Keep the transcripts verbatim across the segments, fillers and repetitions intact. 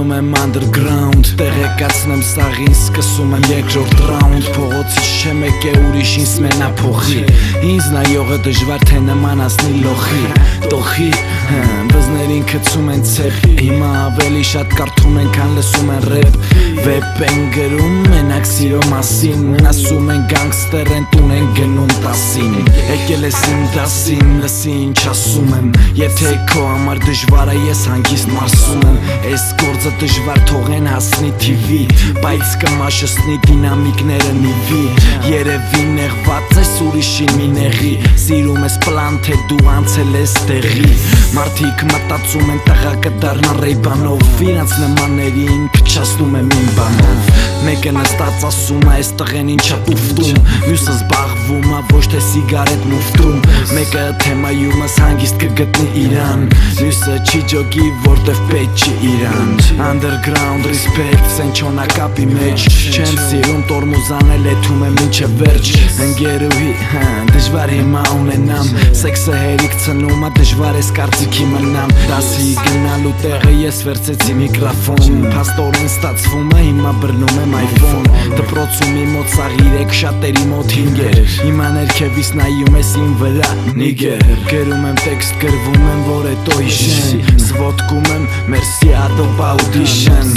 Գնում եմ underground, տեղեկացնեմ սաղին, սկսում եմ երկրորդ round. Փողոցից չեմ եկե ուրիշ ինձ մենա փոխի, ինձ նայողը դժվար թե նմանացնի լոխի, տոխի, վզներին գցում են ցեխի. Հիմա ավելի շատ կարդում են, քան լսում են ռեփ. Վեպ են գրում, մենակ սիրո մասին, ասում են գանգստեր են, տուն են գնում տասին. Եկել ես իմ դասին, լսի ինչ ասում եմ. Եթե քո համար դժվար է, ես հանգիստ մարսում եմ. Այս գործը դժվար թողեն հասնի թիվի, բայց կմաշսնի դինամիկները նիվի. Երևի նեղված ես ուրիշին մի նեղի, սիրում ես պլան, թե դու անցել ես տեղի. Մարդիկ մտածում են տղա կդառնա ռեյբանով, իրանց նմաններին փչացնում եմ իմ բանով. Մեկը նստած ասում է այս տղեն ինչա տուֆտում, մյուսը զբաղվում է ոչ թե սիգարետ մուֆտում. Մեկը թեմայումս հանգիստ կգտնի իրան, մյուսը չի ջոգի որտև պետք չի իրան. Underground respect սենչոնակապի մեջ, չեմ սիրում տորմուզանել էթում եմ ինչը վերջ. Ընգերուհի դժվար հիմա ունենամ, սեքսը հերիք ծնում է դժվար ես կարծիքի մնամ. Դասի գնալու տեղը ես վերցեցի միկրոֆոն, փաստորեն ստացվում է հիմա բռնում եմ iPhone. Դպրոցում իմ մոտ սաղ իրեք, շատերի մոտ հինգեր, հիմա ներքևից նայում ես իմ վրա նիգեր. Գրում եմ տեքստ, գրվում եմ որ էտո իշեն, սվոտկում եմ մերսի ադոբ աուդիշեն.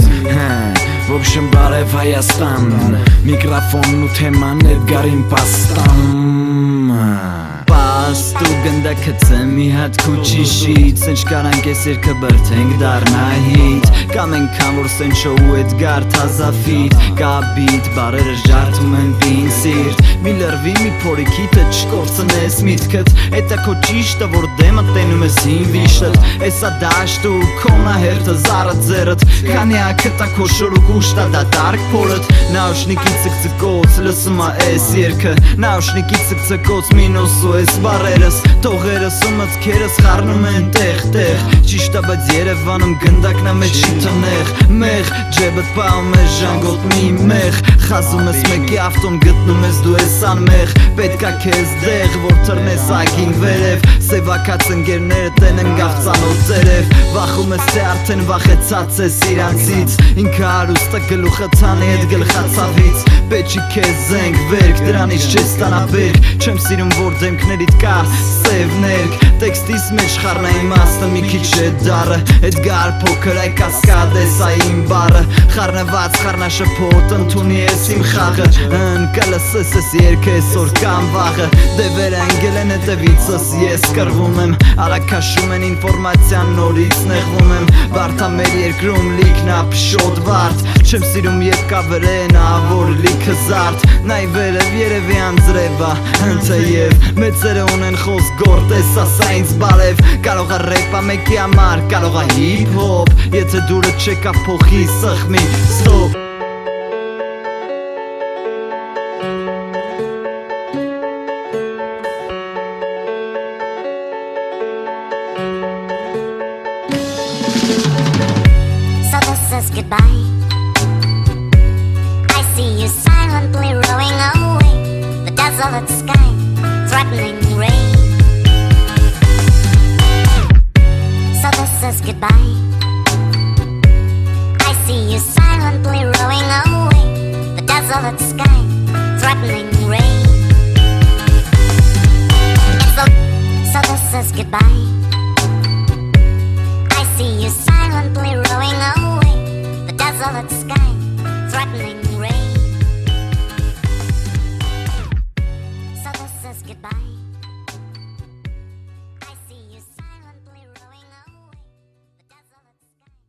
В общем բարև Հայաստան, միկրոֆոնն ու թեման Էդգարին պաստան. Պաստու գնդակցը մի հատ քուչիշից, ինչ կարանք ես երկը բրթենք դարնահիտ, կամ ենքան որ սեն շոու Էդգար թազավիտ. Կաբիտ բարերը ժարդում են պին սիրտ, մի լրվի մի փորիքիթը չկործնես միտքդ. Էտա քո ճիշտը որ դեմը տենում ես հին վիշտդ, էսա դաշտ ու քոնա հերթը զարը ձերդ, քանի ակտա քո շորուկ ուշտա դա դարկ փորդ. Նաուշնիկի ծկծկոց լսում ա էս երկը, նաուշնիկի ծկծկոց մինոս ու էս բարերս. Տողերս ու մտքերս խառնում են տեղ-տեղ, ճիշտ ա բայց Երևանում գնդակն ա մեջ շիթնեղ. Մեղ ջեբդ պահում ես ժանգոտ մի մեղ, խազում ես մեկի ավտոն գտնում ես դու ես անմեղ. Պետք ա քեզ դեղ որ թռնես այգին վերև, սևակած ընկերները տենեն գաղծանոց ձերև. Վախում ես թե արդեն վախեցած ես իրանցից, ինքը հարուստը գլուխը ցանի հետ գլխացավից. Պետք չի քեզ զենք վերք, դրանից չես ստանա բերք, չեմ սիրում որ դեմքներիդ կա սև ներք. Տեքստիս մեջ խառնա իմաստը մի քիչ է դառը, Էդգար փոքր այ կասկադ ես այ իմ բառը. Խառնված խառնաշփոթ ընդունի ես իմ խաղը, ընկլսես ես երկը այսօր կամ վաղը. Դևերը ընկել են հետևիցս ես կռվում եմ, արագ են ինֆորմացիան նորից նեղվում եմ. Բարդա մեր երկրում լիքն ա փշոտ վարդ, չեմ սիրում երբ կա վրենա որ լիքը զարդ. Նայ վերև երևի անձրև ա ընթեև, մեծերը ունեն խոսք գործ էսա սա ինձ բարև. Կարող ա ռեպ ա մեկի համար, կարող ա հիփ հոփ, եթե դուրը չեկա փոխի սխմի ստոպ. So this is goodbye. I see you silently rowing away, the desolate sky, threatening rain. So this is goodbye. I see you silently rowing away, the desolate sky, threatening rain. So, so this is goodbye. I see you silently rowing away, the desolate sky, threatening rain. So this is goodbye.